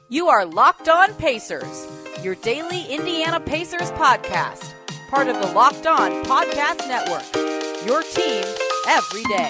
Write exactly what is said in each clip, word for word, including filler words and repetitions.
You are Locked On Pacers, your daily Indiana Pacers podcast, part of the Locked On Podcast Network, your team every day.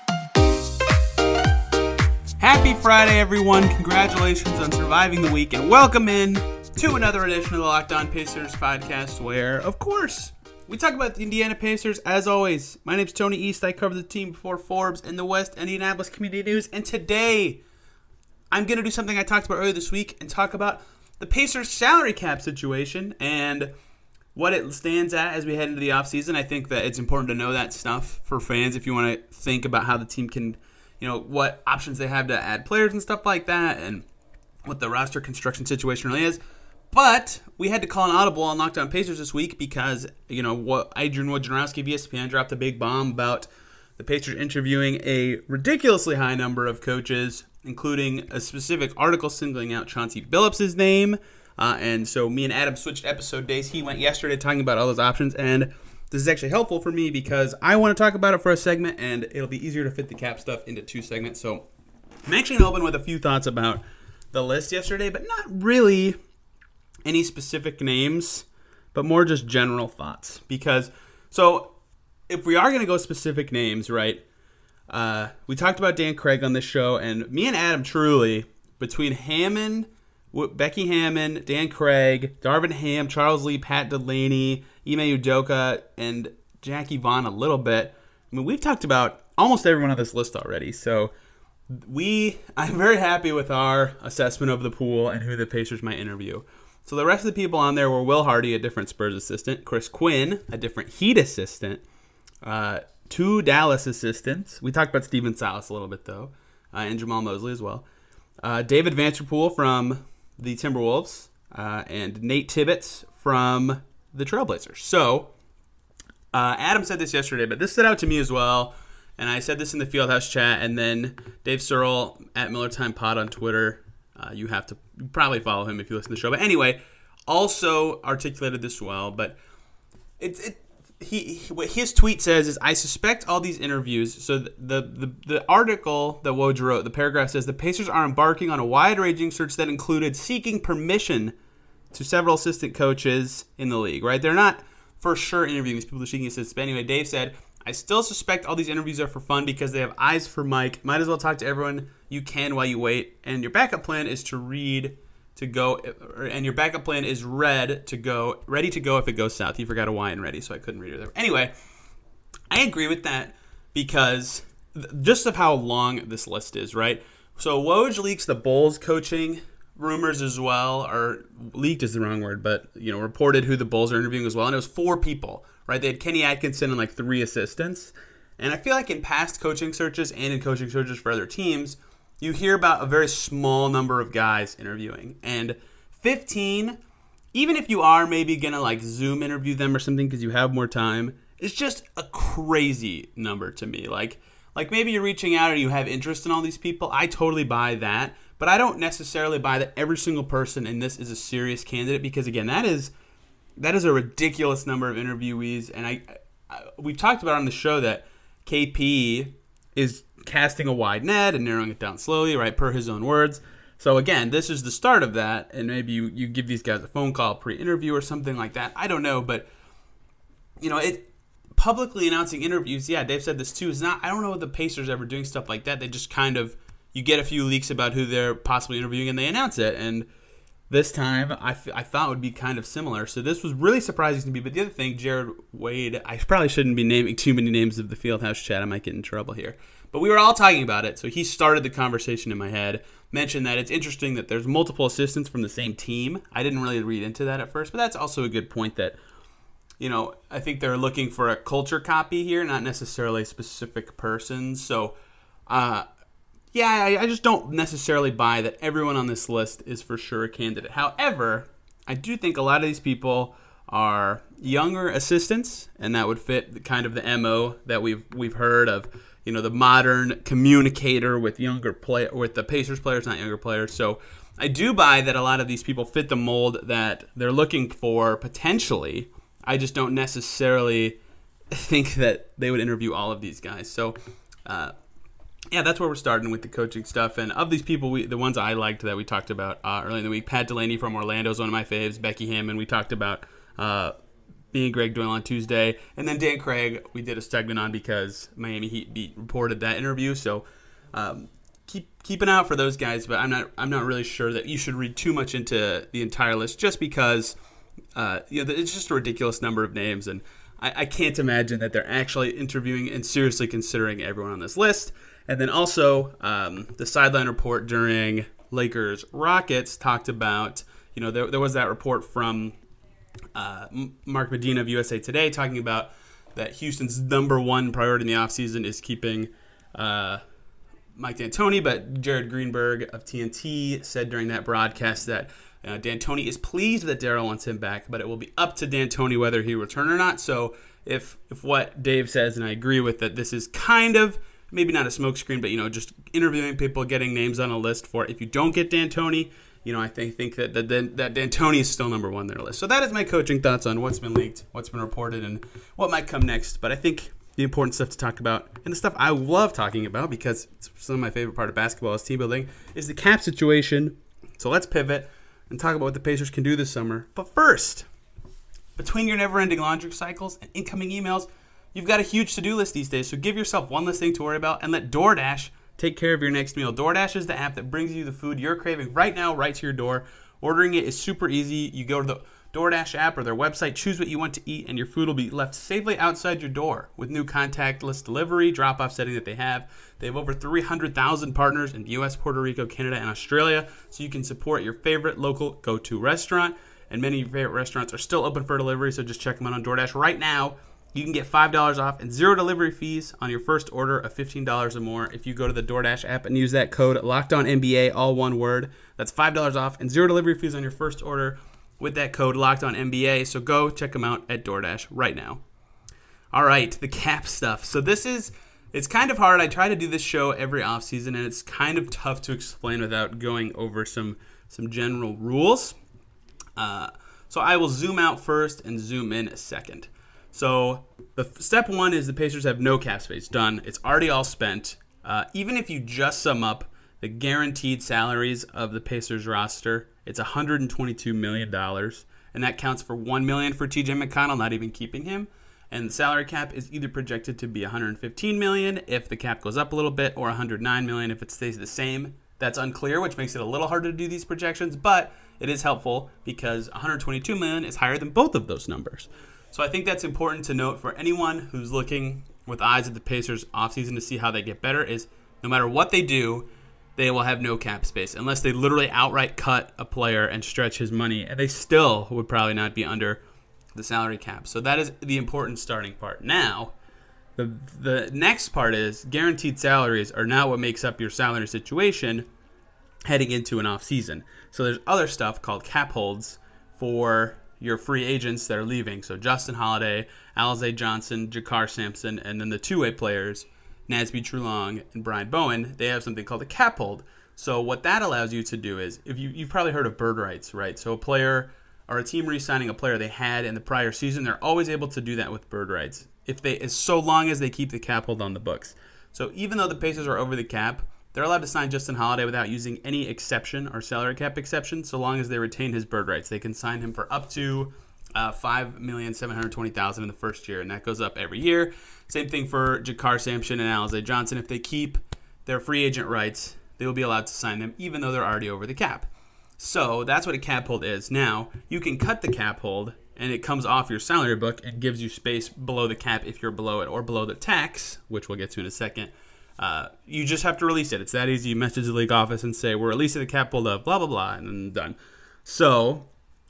Happy Friday, everyone. Congratulations on surviving the week, and welcome in to another edition of the Locked On Pacers podcast where, of course, we talk about the Indiana Pacers. As always, my name's Tony East. I cover the team for Forbes and the West Indianapolis Community News, and today I'm going to do something I talked about earlier this week and talk about the Pacers salary cap situation and what it stands at as we head into the offseason. I think that it's important to know that stuff for fans if you want to think about how the team can, you know, what options they have to add players and stuff like that and what the roster construction situation really is. But we had to call an audible on Locked On Pacers this week because, you know, what Adrian Wojnarowski of E S P N dropped a big bomb about the Pacers interviewing a ridiculously high number of coaches, including a specific article singling out Chauncey Billups' name. Uh, and so me and Adam switched episode days. He went yesterday talking about all those options, and this is actually helpful for me because I want to talk about it for a segment, and it'll be easier to fit the cap stuff into two segments. So I'm actually going to open with a few thoughts about the list yesterday, but not really any specific names, but more just general thoughts. Because, so if we are going to go specific names, right, uh, we talked about Dan Craig on this show, and me and Adam truly, between Hammond, Becky Hammond, Dan Craig, Darvin Ham, Charles Lee, Pat Delaney, Ime Udoka, and Jackie Vaughn a little bit. I mean, we've talked about almost everyone on this list already, so we, I'm very happy with our assessment of the pool and who the Pacers might interview. So the rest of the people on there were Will Hardy, a different Spurs assistant, Chris Quinn, a different Heat assistant, uh, two Dallas assistants. We talked about Steven Silas a little bit, though, uh, and Jamal Mosley as well. Uh, David Vanterpool from the Timberwolves, uh, and Nate Tibbetts from the Trailblazers. So uh, Adam said this yesterday, but this stood out to me as well, and I said this in the Fieldhouse chat, and then Dave Searle at Miller Time Pod on Twitter. Uh, you have to probably follow him if you listen to the show. But anyway, also articulated this well. But it, it, he, he what his tweet says is, I suspect all these interviews. So the, the, the, the article that Woj wrote, the paragraph says, the Pacers are embarking on a wide-ranging search that included seeking permission to several assistant coaches in the league. Right? They're not for sure interviewing these people. They're seeking assistants. But anyway, Dave said, I still suspect all these interviews are for fun because they have eyes for Mike. Might as well talk to everyone you can while you wait. And your backup plan is to read to go, and your backup plan is red to go, ready to go if it goes south. You forgot a Y in ready, so I couldn't read it there. Anyway, I agree with that because just of how long this list is, right? So Woj leaks the Bulls coaching rumors as well, or leaked is the wrong word, but you know, reported who the Bulls are interviewing as well, and it was four people. Right, they had Kenny Atkinson and like three assistants. And I feel like in past coaching searches and in coaching searches for other teams, you hear about a very small number of guys interviewing. And fifteen, even if you are maybe going to like Zoom interview them or something because you have more time, it's just a crazy number to me. Like, like maybe you're reaching out or you have interest in all these people. I totally buy that. But I don't necessarily buy that every single person in this is a serious candidate because, again, that is... That is a ridiculous number of interviewees, and I, I we've talked about on the show that K P is casting a wide net and narrowing it down slowly, right, per his own words. So again, this is the start of that, and maybe you, you give these guys a phone call pre-interview or something like that. I don't know, but you know, it publicly announcing interviews. Yeah, Dave said this too. Is not. I don't know if the Pacers ever doing stuff like that. They just kind of you get a few leaks about who they're possibly interviewing, and they announce it and. This time, I, f- I thought would be kind of similar. So this was really surprising to me. But the other thing, Jared Wade, I probably shouldn't be naming too many names of the Fieldhouse chat. I might get in trouble here. But we were all talking about it. So he started the conversation in my head. Mentioned that it's interesting that there's multiple assistants from the same team. I didn't really read into that at first. But that's also a good point that, you know, I think they're looking for a culture copy here, not necessarily specific persons. So, uh... Yeah, I, I just don't necessarily buy that everyone on this list is for sure a candidate. However, I do think a lot of these people are younger assistants, and that would fit the, kind of the M O that we've we've heard of, you know, the modern communicator with younger play with the Pacers players, not younger players. So I do buy that a lot of these people fit the mold that they're looking for potentially. I just don't necessarily think that they would interview all of these guys. So. Uh, yeah, that's where we're starting with the coaching stuff. And of these people, we, the ones I liked that we talked about uh, early in the week, Pat Delaney from Orlando is one of my faves. Becky Hammon, we talked about uh, me and Greg Doyle on Tuesday. And then Dan Craig, we did a segment on because Miami Heat beat reported that interview. So um, keep keep an eye out for those guys. But I'm not I'm not really sure that you should read too much into the entire list just because uh, you know it's just a ridiculous number of names. And I, I can't imagine that they're actually interviewing and seriously considering everyone on this list. And then also, um, the sideline report during Lakers Rockets talked about, you know, there, there was that report from uh, Mark Medina of U S A Today talking about that Houston's number one priority in the offseason is keeping uh, Mike D'Antoni. But Jared Greenberg of T N T said during that broadcast that uh, D'Antoni is pleased that Daryl wants him back, but it will be up to D'Antoni whether he return or not. So if if what Dave says, and I agree with that, this is kind of maybe not a smokescreen, but, you know, just interviewing people, getting names on a list for if you don't get D'Antoni, you know, I think, think that, that that D'Antoni is still number one on their list. So that is my coaching thoughts on what's been leaked, what's been reported, and what might come next. But I think the important stuff to talk about, and the stuff I love talking about because it's some of my favorite part of basketball is team building, is the cap situation. So let's pivot and talk about what the Pacers can do this summer. But first, between your never-ending laundry cycles and incoming emails, you've got a huge to-do list these days, so give yourself one less thing to worry about and let DoorDash take care of your next meal. DoorDash is the app that brings you the food you're craving right now, right to your door. Ordering it is super easy. You go to the DoorDash app or their website, choose what you want to eat, and your food will be left safely outside your door. With new contactless delivery, drop-off setting that they have, they have over three hundred thousand partners in the U S, Puerto Rico, Canada, and Australia, so you can support your favorite local go-to restaurant. And many of your favorite restaurants are still open for delivery, so just check them out on DoorDash right now. You can get five dollars off and zero delivery fees on your first order of fifteen dollars or more if you go to the DoorDash app and use that code LOCKEDONNBA, all one word. That's five dollars off and zero delivery fees on your first order with that code LOCKEDONNBA. So go check them out at DoorDash right now. All right, the cap stuff. So this is, it's kind of hard. I try to do this show every offseason, and it's kind of tough to explain without going over some, some general rules. Uh, so I will zoom out first and zoom in a second. So the step one is the Pacers have no cap space. Done. It's already all spent. Uh, even if you just sum up the guaranteed salaries of the Pacers roster, it's one hundred twenty-two million dollars, and that counts for one million dollars for T J McConnell, not even keeping him. And the salary cap is either projected to be one hundred fifteen million dollars if the cap goes up a little bit, or one hundred nine million dollars if it stays the same. That's unclear, which makes it a little harder to do these projections, but it is helpful because one hundred twenty-two million dollars is higher than both of those numbers. So I think that's important to note for anyone who's looking with eyes at the Pacers offseason to see how they get better is no matter what they do, they will have no cap space unless they literally outright cut a player and stretch his money, and they still would probably not be under the salary cap. So that is the important starting part. Now, the the next part is guaranteed salaries are not what makes up your salary situation heading into an offseason. So there's other stuff called cap holds for your free agents that are leaving. So Justin Holiday, Alize Johnson, Jakar Sampson, and then the two-way players, Nasby Trulong and Brian Bowen, they have something called a cap hold. So what that allows you to do is, if you, you've probably heard of bird rights, right? So a player or a team re-signing a player they had in the prior season, they're always able to do that with bird rights, if they, as so long as they keep the cap hold on the books. So even though the Pacers are over the cap, they're allowed to sign Justin Holiday without using any exception or salary cap exception, so long as they retain his bird rights. They can sign him for up to uh, five million seven hundred twenty thousand dollars in the first year, and that goes up every year. Same thing for Jakar Sampson and Alize Johnson. If they keep their free agent rights, they will be allowed to sign them, even though they're already over the cap. So that's what a cap hold is. Now, you can cut the cap hold, and it comes off your salary book and gives you space below the cap if you're below it, or below the tax, which we'll get to in a second. Uh, you just have to release it. It's that easy. You message the league office and say, we're releasing the cap hold of blah, blah, blah, and then done. So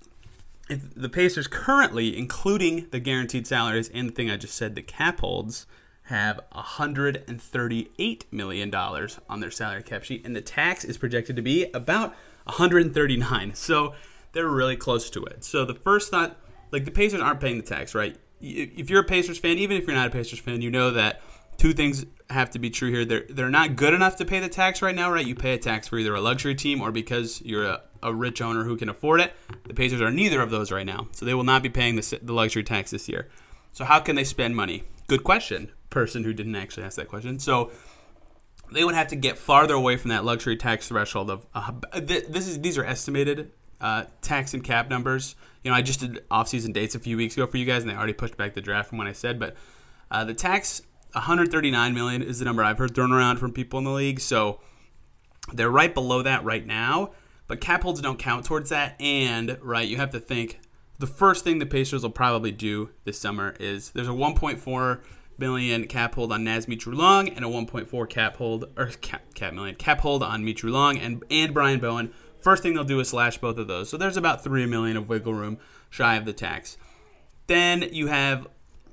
if the Pacers currently, including the guaranteed salaries and the thing I just said, the cap holds, have one hundred thirty-eight million dollars on their salary cap sheet, and the tax is projected to be about one hundred thirty-nine. So they're really close to it. So the first thought, like the Pacers aren't paying the tax, right? If you're a Pacers fan, even if you're not a Pacers fan, you know that two things have to be true here. They're, they're not good enough to pay the tax right now, right? You pay a tax for either a luxury team or because you're a, a rich owner who can afford it. The Pacers are neither of those right now, so they will not be paying the, the luxury tax this year. So how can they spend money? Good question, person who didn't actually ask that question. So they would have to get farther away from that luxury tax threshold of uh, this is these are estimated uh, tax and cap numbers. You know, I just did off-season dates a few weeks ago for you guys, and they already pushed back the draft from what I said. But uh, the tax, one hundred thirty-nine million dollars is the number I've heard thrown around from people in the league. So they're right below that right now. But cap holds don't count towards that. And, right, you have to think the first thing the Pacers will probably do this summer is there's a one point four million cap hold on Naz Mitrou-Long and a one point four cap hold or cap, cap million cap hold on Mitrou-Long and and Brian Bowen. First thing they'll do is slash both of those. So there's about three million of wiggle room shy of the tax. Then you have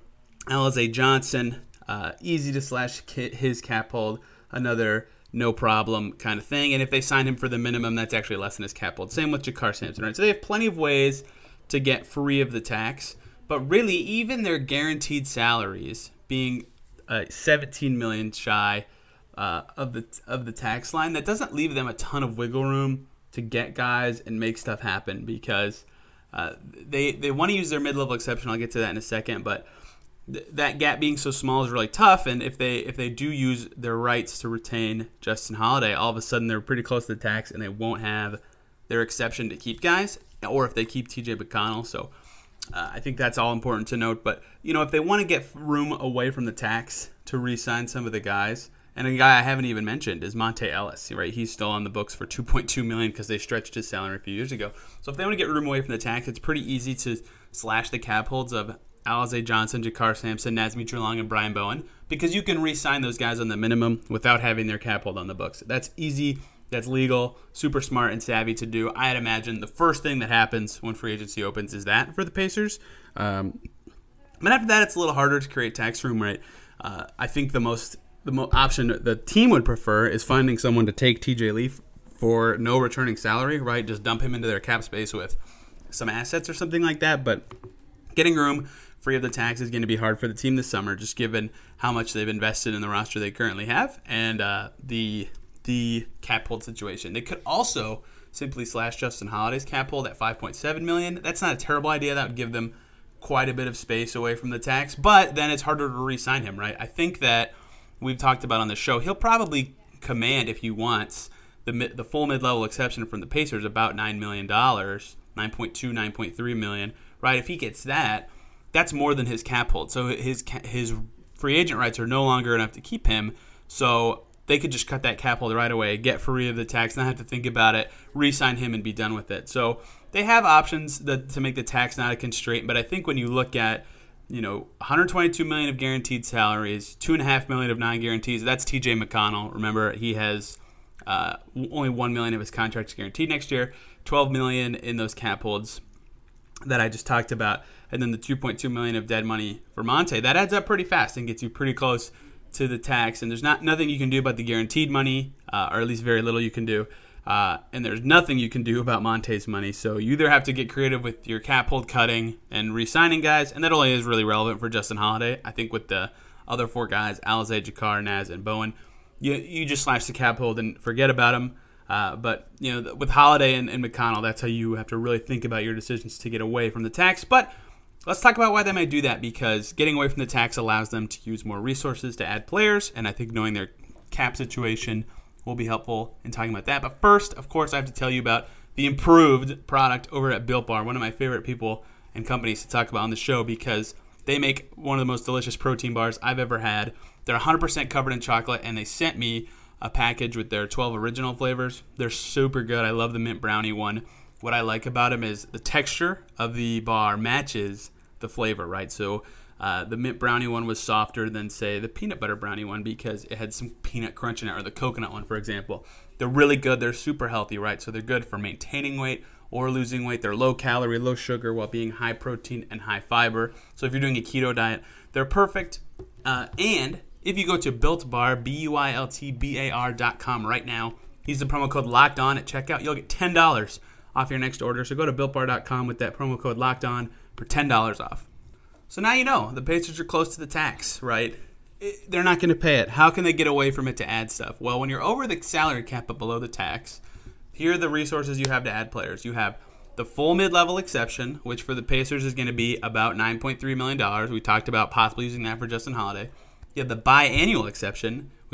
Alize Johnson, uh, easy to slash his cap hold, another no problem kind of thing. And if they sign him for the minimum, that's actually less than his cap hold. Same with Jakar Sampson, right? So they have plenty of ways to get free of the tax. But really, even their guaranteed salaries being uh, seventeen million dollars shy uh, of the of the tax line, that doesn't leave them a ton of wiggle room to get guys and make stuff happen because uh, they they want to use their mid-level exception. I'll get to that in a second, but th- that gap being so small is really tough. And if they if they do use their rights to retain Justin Holiday, all of a sudden they're pretty close to the tax and they won't have their exception to keep guys, or if they keep T J McConnell. So Uh, I think that's all important to note. But, you know, if they want to get room away from the tax to re-sign some of the guys, and a guy I haven't even mentioned is Monte Ellis, right? He's still on the books for two point two million dollars because they stretched his salary a few years ago. So if they want to get room away from the tax, it's pretty easy to slash the cap holds of Alize Johnson, Jakar Sampson, Naz Mitrou-Long, and Brian Bowen because you can re-sign those guys on the minimum without having their cap hold on the books. That's easy. That's legal, super smart and savvy to do. I'd imagine the first thing that happens when free agency opens is that for the Pacers. Um, but after that, it's a little harder to create tax room, right? Uh, I think the most the mo- option the team would prefer is finding someone to take T J Leaf for no returning salary, right? Just dump him into their cap space with some assets or something like that. But getting room free of the tax is going to be hard for the team this summer, just given how much they've invested in the roster they currently have and uh, the the cap hold situation. They could also simply slash Justin Holiday's cap hold at five point seven million dollars. That's not a terrible idea. That would give them quite a bit of space away from the tax, but then it's harder to re-sign him, right? I think that we've talked about on the show, he'll probably command, if he wants, the the full mid-level exception from the Pacers about nine million dollars, nine point two, nine point three million dollars, right? If he gets that, that's more than his cap hold. So his his free agent rights are no longer enough to keep him. So they could just cut that cap hold right away, get free of the tax, not have to think about it, re-sign him, and be done with it. So they have options that, to make the tax not a constraint. But I think when you look at, you know, one hundred twenty-two million dollars of guaranteed salaries, two point five million dollars of non-guarantees, that's T J McConnell. Remember, he has uh, only one million dollars of his contract guaranteed next year, twelve million dollars in those cap holds that I just talked about, and then the two point two million dollars of dead money for Monte. That adds up pretty fast and gets you pretty close to the tax, and there's not nothing you can do about the guaranteed money, uh, or at least very little you can do, uh, and there's nothing you can do about Monte's money, so you either have to get creative with your cap hold cutting and re-signing guys, and that only is really relevant for Justin Holiday. I think with the other four guys, Alize, Jakar, Naz, and Bowen, you you just slash the cap hold and forget about them, uh, but you know, with Holiday and, and McConnell, that's how you have to really think about your decisions to get away from the tax. But let's talk about why they might do that, because getting away from the tax allows them to use more resources to add players, and I think knowing their cap situation will be helpful in talking about that. But first, of course, I have to tell you about the improved product over at Built Bar, one of my favorite people and companies to talk about on the show, because they make one of the most delicious protein bars I've ever had. They're one hundred percent covered in chocolate, and they sent me a package with their twelve original flavors. They're super good. I love the mint brownie one. What I like about them is the texture of the bar matches the flavor, right? So uh, the mint brownie one was softer than, say, the peanut butter brownie one because it had some peanut crunch in it, or the coconut one, for example. They're really good. They're super healthy, right? So they're good for maintaining weight or losing weight. They're low calorie, low sugar, while being high protein and high fiber. So if you're doing a keto diet, they're perfect. Uh, and if you go to Built Bar, B U I L T B A R dot com right now, use the promo code LOCKEDON at checkout. You'll get ten dollars off your next order. So go to Built Bar dot com with that promo code LOCKEDON for ten dollars off. So now you know the Pacers are close to the tax, right? It, they're not going to pay it. How can they get away from it to add stuff? Well, when you're over the salary cap but below the tax, here are the resources you have to add players. You have the full mid-level exception, which for the Pacers is going to be about nine point three million dollars. We talked about possibly using that for Justin Holiday. You have the biannual exception, which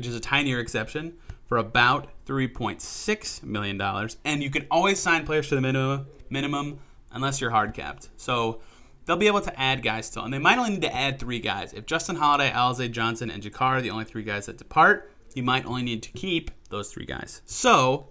which is a tinier exception, for about three point six million dollars. And you can always sign players to the minimum, minimum unless you're hard capped. So they'll be able to add guys still. And they might only need to add three guys. If Justin Holiday, Alize Johnson, and Jakar are the only three guys that depart, you might only need to keep those three guys. So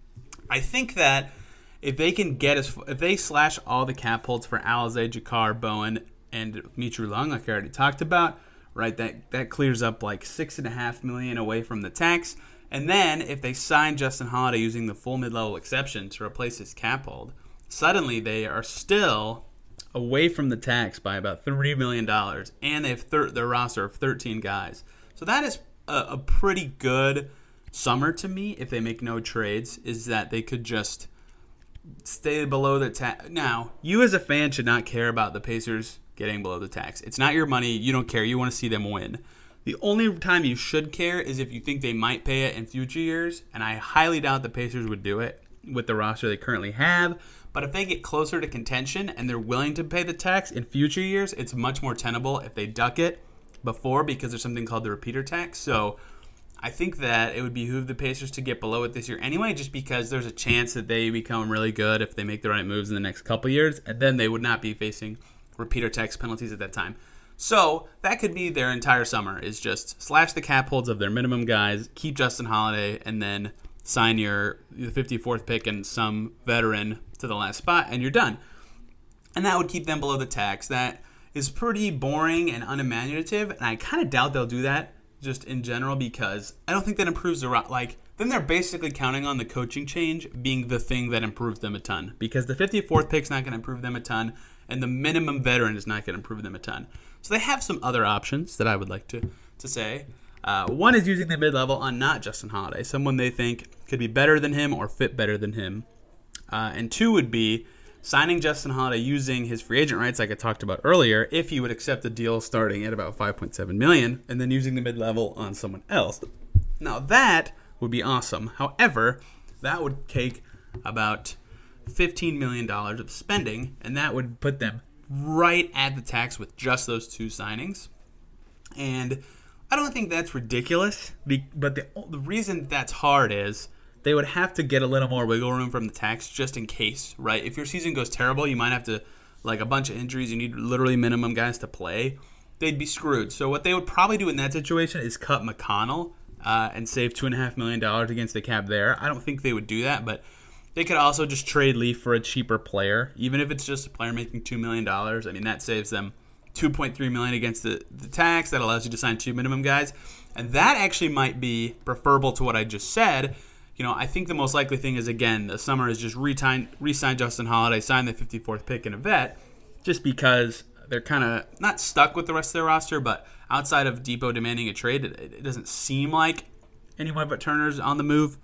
I think that if they can get as if they slash all the cap holds for Alize, Jakar, Bowen, and Mitru Lung, like I already talked about, right? That that clears up like six and a half million away from the tax. And then if they sign Justin Holiday using the full mid-level exception to replace his cap hold, suddenly they are still away from the tax by about three million dollars, and they have thir- their roster of thirteen guys. So that is a, a pretty good summer to me. If they make no trades, is that they could just stay below the tax. Now, you as a fan should not care about the Pacers getting below the tax. It's not your money. You don't care. You want to see them win. The only time you should care is if you think they might pay it in future years, and I highly doubt the Pacers would do it with the roster they currently have. But if they get closer to contention and they're willing to pay the tax in future years, it's much more tenable if they duck it before, because there's something called the repeater tax. So I think that it would behoove the Pacers to get below it this year anyway, just because there's a chance that they become really good if they make the right moves in the next couple years, and then they would not be facing repeater tax penalties at that time. So that could be their entire summer, is just slash the cap holds of their minimum guys, keep Justin Holiday, and then sign your the fifty-fourth pick and some veteran to the last spot, and you're done. And that would keep them below the tax. That is pretty boring and unimaginative, and I kind of doubt they'll do that just in general, because I don't think that improves the – like, then they're basically counting on the coaching change being the thing that improves them a ton, because the fifty-fourth pick's not going to improve them a ton, and the minimum veteran is not going to improve them a ton. So they have some other options that I would like to, to say. Uh, one is using the mid-level on not Justin Holiday, someone they think could be better than him or fit better than him. Uh, and two would be signing Justin Holiday using his free agent rights, like I talked about earlier, if he would accept a deal starting at about five point seven million dollars, and then using the mid-level on someone else. Now that would be awesome. However, that would take about fifteen million dollars of spending, and that would put them right at the tax with just those two signings. And I don't think that's ridiculous, but the, the reason that's hard is they would have to get a little more wiggle room from the tax just in case, right? If your season goes terrible, you might have to, like a bunch of injuries, you need literally minimum guys to play, they'd be screwed. So what they would probably do in that situation is cut McConnell uh, and save two point five million dollars against the cap there. I don't think they would do that, but they could also just trade Leaf for a cheaper player, even if it's just a player making two million dollars. I mean, that saves them two point three million dollars against the, the tax. That allows you to sign two minimum guys. And that actually might be preferable to what I just said. You know, I think the most likely thing is, again, the summer is just re-sign, re-sign Justin Holiday, sign the fifty-fourth pick and a vet, just because they're kind of not stuck with the rest of their roster, but outside of Depot demanding a trade, it, it doesn't seem like anyone but Turner's on the move,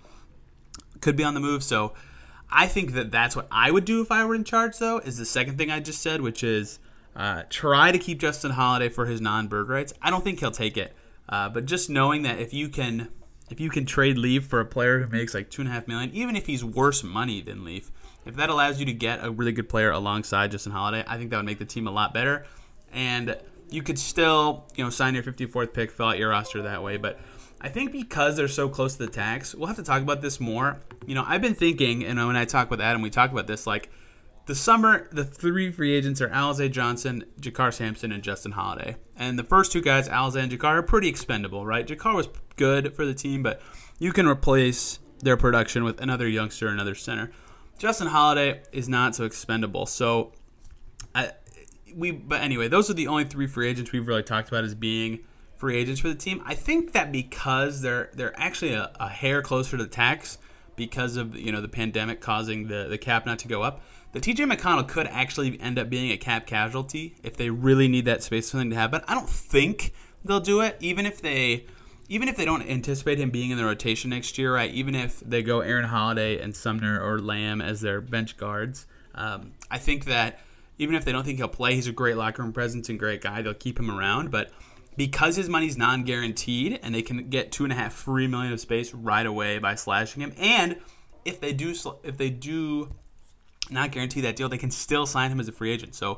could be on the move. So I think that that's what I would do if I were in charge, though, is the second thing I just said, which is uh, try to keep Justin Holiday for his non-bird rights. I don't think he'll take it, uh, but just knowing that if you can if you can trade Leaf for a player who makes like two and a half million, even if he's worse money than Leaf, if that allows you to get a really good player alongside Justin Holiday, I think that would make the team a lot better. And you could still, you know, sign your fifty-fourth pick, fill out your roster that way, but I think because they're so close to the tax, we'll have to talk about this more. You know, I've been thinking, and when I talk with Adam, we talk about this, like, the summer, the three free agents are Alize Johnson, Jakar Sampson, and Justin Holiday. And the first two guys, Alize and Jakar, are pretty expendable, right? Jakar was good for the team, but you can replace their production with another youngster, another center. Justin Holiday is not so expendable. So, I, we. But anyway, those are the only three free agents we've really talked about as being free agents for the team. I think that because they're they're actually a, a hair closer to the tax because of, you know, the pandemic causing the, the cap not to go up, the T J McConnell could actually end up being a cap casualty if they really need that space for something to happen. I don't think they'll do it, even if they even if they don't anticipate him being in the rotation next year, right? Even if they go Aaron Holiday and Sumner or Lamb as their bench guards. Um, I think that even if they don't think he'll play, he's a great locker room presence and great guy. They'll keep him around, but because his money's non-guaranteed and they can get two and a half free million of space right away by slashing him, and if they do if they do not guarantee that deal, they can still sign him as a free agent. So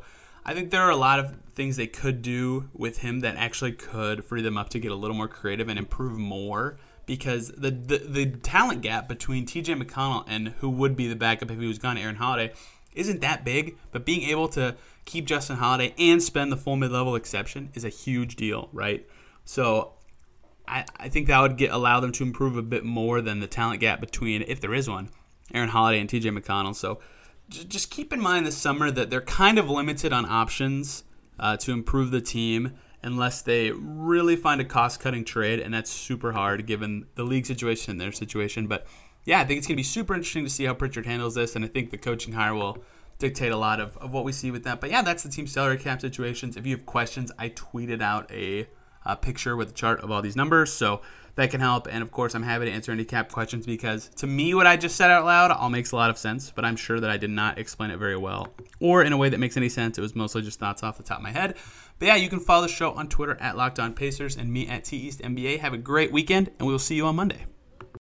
I think there are a lot of things they could do with him that actually could free them up to get a little more creative and improve more, because the the, the talent gap between T J McConnell and who would be the backup if he was gone, Aaron Holiday, isn't that big. But being able to keep Justin Holiday and spend the full mid-level exception is a huge deal, right? So I, I think that would get allow them to improve a bit more than the talent gap between, if there is one, Aaron Holiday and T J McConnell. So j- just keep in mind this summer that they're kind of limited on options uh, to improve the team unless they really find a cost-cutting trade, and that's super hard given the league situation and their situation. But yeah, I think it's going to be super interesting to see how Pritchard handles this, and I think the coaching hire will dictate a lot of, of what we see with that. But yeah, that's the team salary cap situations. If you have questions, I tweeted out a, a picture with a chart of all these numbers, so that can help. And of course, I'm happy to answer any cap questions, because to me, what I just said out loud all makes a lot of sense, but I'm sure that I did not explain it very well or in a way that makes any sense. It was mostly just thoughts off the top of my head. But yeah, you can follow the show on Twitter at Locked On Pacers and me at T East N B A. Have a great weekend, and we will see you on Monday.